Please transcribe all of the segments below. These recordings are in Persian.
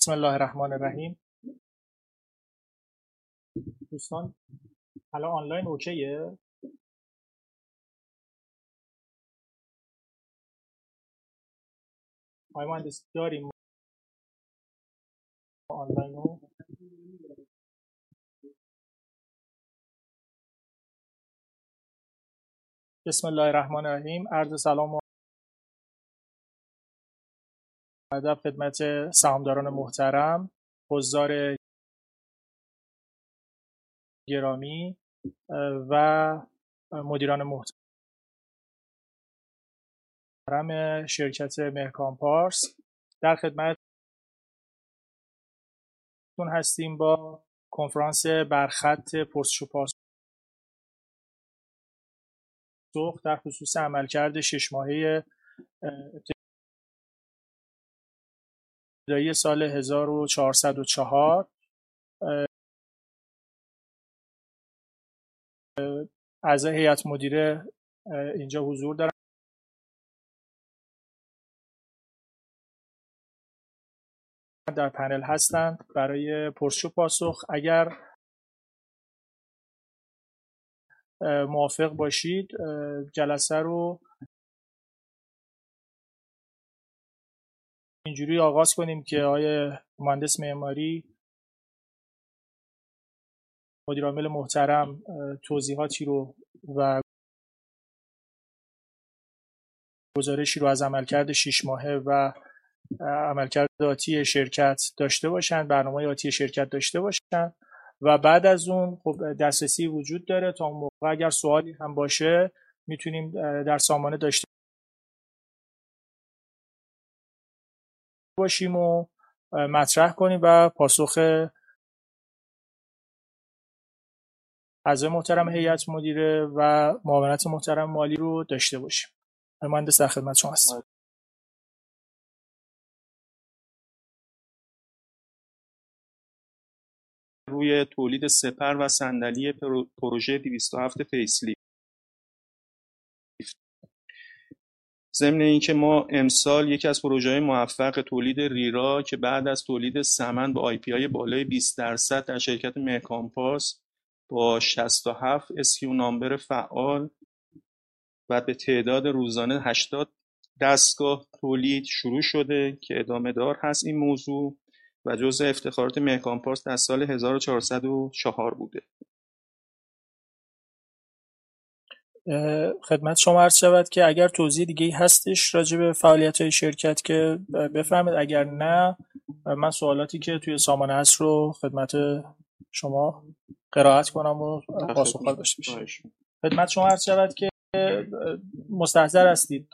بسم الله الرحمن الرحیم. دوستان الان آنلاین اوکیه؟ آقای مهندس داریم آنلاین رو؟ بسم الله الرحمن الرحیم. عرض سلام و ادب خدمت سهامداران محترم، حضار گرامی و مدیران محترم شرکت مهرکان پارس. در خدمتتون هستیم با کنفرانس برخط پرسش و پاسخ در خصوص عملکرد 6 ماهه ابتدایی سال 1404. اعضای هیئت مدیره اینجا حضور دارن، در پنل هستند برای پرسش و پاسخ. اگر موافق باشید جلسه رو اینجوری آغاز کنیم که آقای مهندس معماری مدیر عامل محترم توضیحاتی رو و گزارشی رو از عملکرد 6 ماهه و عملکرد آتی شرکت داشته باشن، برنامه آتی شرکت داشته باشن و بعد از اون خب دسترسی وجود داره. تا اون موقع اگر سوالی هم باشه میتونیم در سامانه داشته باشیم و مطرح کنیم و پاسخ اعضای محترم هیئت مدیره و معاونت محترم مالی رو داشته باشیم. مهندس در خدمت شما هستم. روی تولید سپر و صندلی پروژه 207 فیسلیفت. ضمن اینکه ما امسال یکی از پروژه‌های موفق تولید ریرا که بعد از تولید سمن با آی پی آی بالای 20% در شرکت مهرکان پارس با 67 اسکیو نامبر فعال و به تعداد روزانه 80 دستگاه تولید شروع شده که ادامه دار هست این موضوع و جزء افتخارات مهرکان پارس در سال 1404 بوده. خدمت شما عرض شود که اگر توضیح دیگه‌ای هستش راجع به فعالیت‌های شرکت که بفرمایید، اگر نه من سوالاتی که توی سامانه هست رو خدمت شما قرائت کنم و پاسخگو داشته باشیم. خدمت شما عرض شود که مستحضر هستید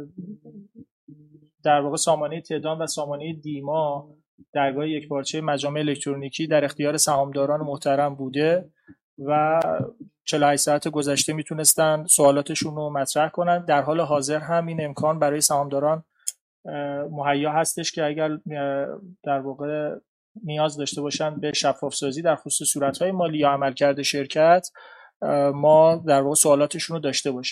در واقع سامانه تهدان و سامانه دیما درگاه یکپارچه مجامع الکترونیکی در اختیار سهامداران محترم بوده و 48 ساعت گذشته میتونستن سوالاتشون رو مطرح کنن. در حال حاضر هم این امکان برای سهامداران مهیا هستش که اگر در واقع نیاز داشته باشن به شفاف سازی در خصوص صورت‌های مالی یا عملکرد شرکت، ما در واقع سوالاتشون رو داشته باشیم.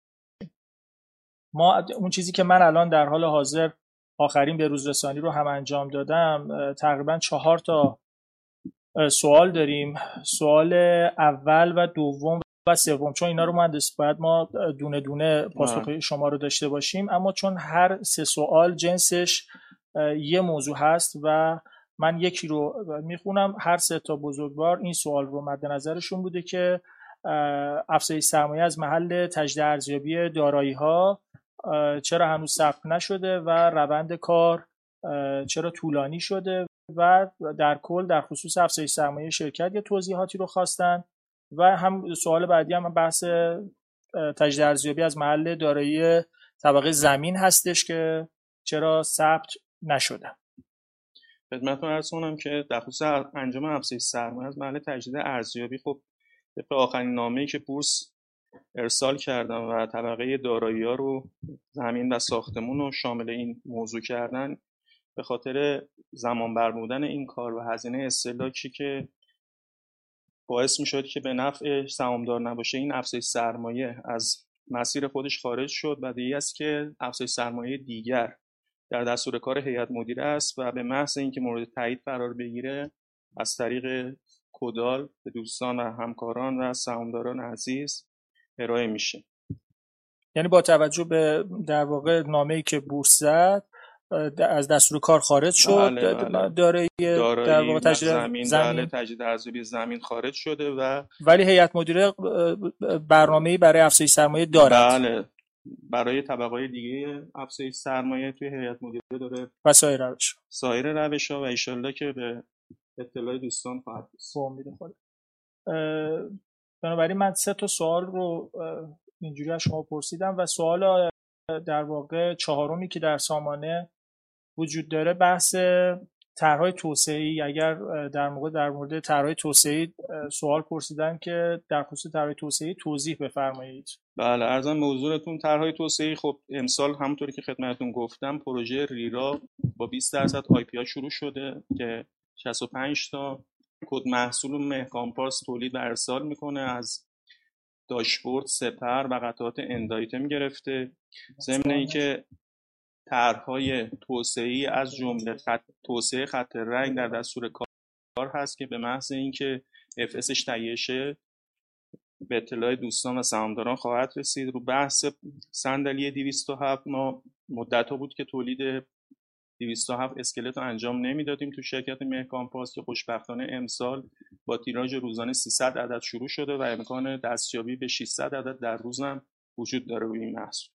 ما اون چیزی که من الان در حال حاضر آخرین به روز رسانی رو هم انجام دادم، تقریبا 4 تا سوال داریم. سوال اول و دوم و سوم، چون اینا رو مهندس باید ما دونه دونه پاسخ شما رو داشته باشیم، اما چون هر 3 سوال جنسش یه موضوع هست و من یکی رو میخونم، هر 3 تا بزرگوار این سوال رو مد نظرشون بوده که افزایش سرمایه از محل تجدید ارزیابی دارایی‌ها چرا هنوز ثبت نشده و روند کار چرا طولانی شده و در کل در خصوص افزایش سرمایه شرکت یه توضیحاتی رو خواستن و هم سوال بعدی هم بحث تجدید ارزیابی از محل دارایی طبقه زمین هستش که چرا ثبت نشده. خدمتتون عرض کنم که در خصوص انجام افزایش سرمایه از محل تجدید ارزیابی، خب طبق آخرین نامه‌ای که بورس ارسال کردن و طبقه دارایی‌ها رو زمین و ساختمون رو شامل این موضوع کردن، به خاطر زمان بربودن این کار و هزینه استهلاکی که باعث می‌شد که به نفع سهامدار نباشه، این افزایش سرمایه از مسیر خودش خارج شد و دیگه است که افزایش سرمایه دیگر در دستور کار هیئت مدیره است و به محض اینکه مورد تایید قرار بگیره از طریق کدال به دوستان و همکاران و سهامداران عزیز ارائه میشه. یعنی با توجه به در واقع نامه‌ای که بورس زد از دستور کار خارج شد. بله. دارایی در واقع تجدید ارزیابی زمین خارج شده و ولی هیئت مدیره برنامه‌ای برای افزایش سرمایه دارد. بله، برای طبقه‌های دیگه افزایش سرمایه توی هیئت مدیره داره و سایر روش‌ها و ان شاءالله که به اطلاع دوستان خواهد رسید. بنابراین من 3 تا سوال رو اینجوری از شما پرسیدم و سوال در واقع چهارمی که در سامانه وجود داره بحث طرح‌های توسعه‌ای. اگر در مورد طرح‌های توسعه‌ای سوال پرسیدن که در خصوص طرح‌های توسعه‌ای توضیح بفرمایید. بله، عرضم به حضورتون طرح‌های توسعه‌ای. خب امسال همونطوری که خدمتتون گفتم پروژه ریرا با 20% آی‌پی شروع شده که 65 تا کد محصول مهکامپاس تولید و ارسال میکنه، از داشبورد، سپر و قطعات اندایتم گرفته. ضمن اینکه طرح‌های توسعه‌ای از جمله توسعه خط رنگ در دستور کار هست که به محض اینکه FSش تهیه شه به اطلاع دوستان و سهامداران خواهد رسید. رو بحث صندلی 207 ما مدت‌ها بود که تولید 207 اسکلت رو انجام نمیدادیم تو شرکت مهکامپاس که خوشبختانه امسال با تیراژ روزانه 300 عدد شروع شده و امکان دستیابی به 600 عدد در روز هم وجود داره روی این محصول.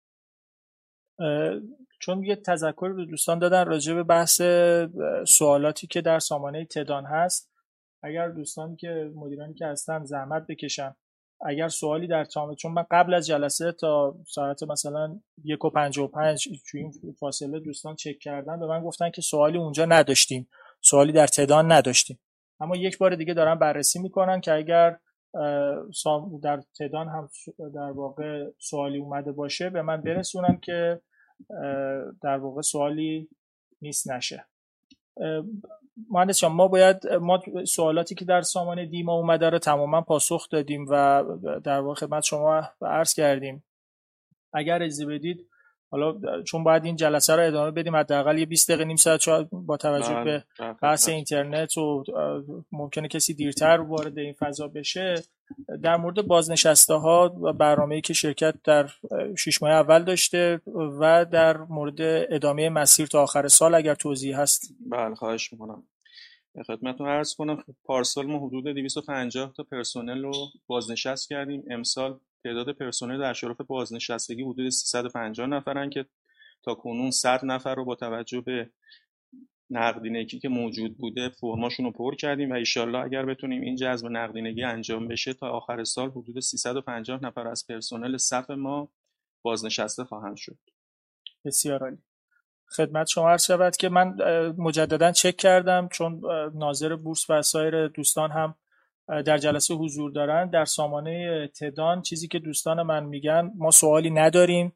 چون یه تذکر به دوستان دادن راجع به بحث سوالاتی که در سامانه تدان هست، اگر دوستانی که مدیرانی که هستن زحمت بکشن اگر سوالی در تام، چون من قبل از جلسه تا ساعت مثلا 1:55 توی این فاصله دوستان چک کردن به من گفتن که سوالی اونجا نداشتیم، سوالی در تدان نداشتیم، اما یک بار دیگه دارن بررسی میکنن که اگر در تدان هم در واقع سوالی اومده باشه به من برسونن که در واقع سوالی نیست نشه. مهندس جان، ما سوالاتی که در سامانه دیما اومده رو تماما پاسخ دادیم و در واقع خدمت شما عرض کردیم. اگر اجازه بدید حالا چون باید این جلسه رو ادامه بدیم حداقل یه 20 دقیقه نیم ساعت شاید با توجه به بحث اینترنت و ممکنه کسی دیرتر وارد این فضا بشه، در مورد بازنشسته ها و برنامه‌ای که شرکت در 6 ماه اول داشته و در مورد ادامه مسیر تا آخر سال اگر توضیح هست. بله، خواهش می‌کنم. خدمتتون عرض کنم پارسال ما حدود 250 تا پرسنل رو بازنشست کردیم. امسال تعداد پرسنل در شرف بازنشستگی حدود 350 نفرن که تا کنون 100 نفر رو با توجه به نقدینگی که موجود بوده فرماشون رو پر کردیم و ان شاءالله اگر بتونیم این جذب نقدینگی انجام بشه تا آخر سال حدود 350 نفر از پرسنل صف ما بازنشسته خواهند شد. بسیار عالی. خدمت شما عرض شود که من مجددا چک کردم چون ناظر بورس و سایر دوستان هم در جلسه حضور دارن. در سامانه تدان چیزی که دوستان من میگن ما سوالی نداریم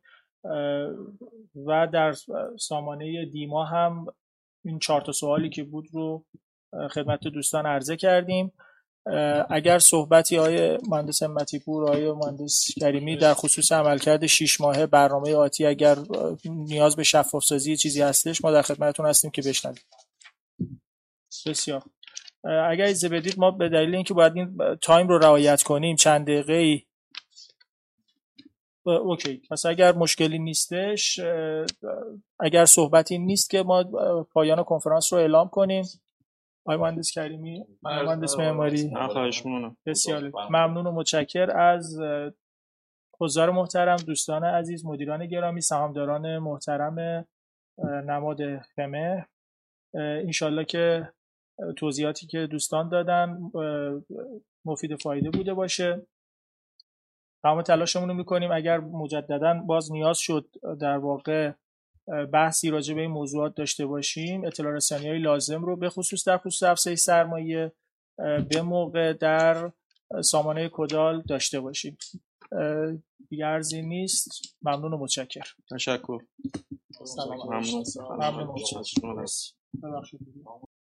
و در سامانه دیما هم این 4 تا سوالی که بود رو خدمت دوستان عرضه کردیم. اگر صحبتی آقای مهندس همتی پور، آقای مهندس کریمی در خصوص عملکرد 6 ماهه برنامه آتی اگر نیاز به شفاف سازی چیزی هستش ما در خدمتتون هستیم که بشنویم. بسیار. اگر اجازه بدید ما به دلیل اینکه باید این تایم رو رعایت کنیم چند دقیقه‌ای اوکی، پس اگر مشکلی نیستش، اگر صحبتی نیست که ما پایان کنفرانس رو اعلام کنیم. آقای مهندس کریمی، مهندس معماری، خواهش می‌کنم. بسیار ممنون و متشکر از حضار محترم، دوستان عزیز، مدیران گرامی، سهامداران محترم نماد خمه. انشالله که توضیحاتی که دوستان دادن مفید و فایده بوده باشه. تمام تلاشمون رو میکنیم اگر مجددا باز نیاز شد در واقع بحثی راجع به این موضوعات داشته باشیم اطلاع رسانی‌های لازم رو به خصوص در خصوص افزایش سرمایه به موقع در سامانه کدال داشته باشیم. دیگه عرضی نیست. ممنون و متشکرم. تشکر. سلام. ممنون. ممنون.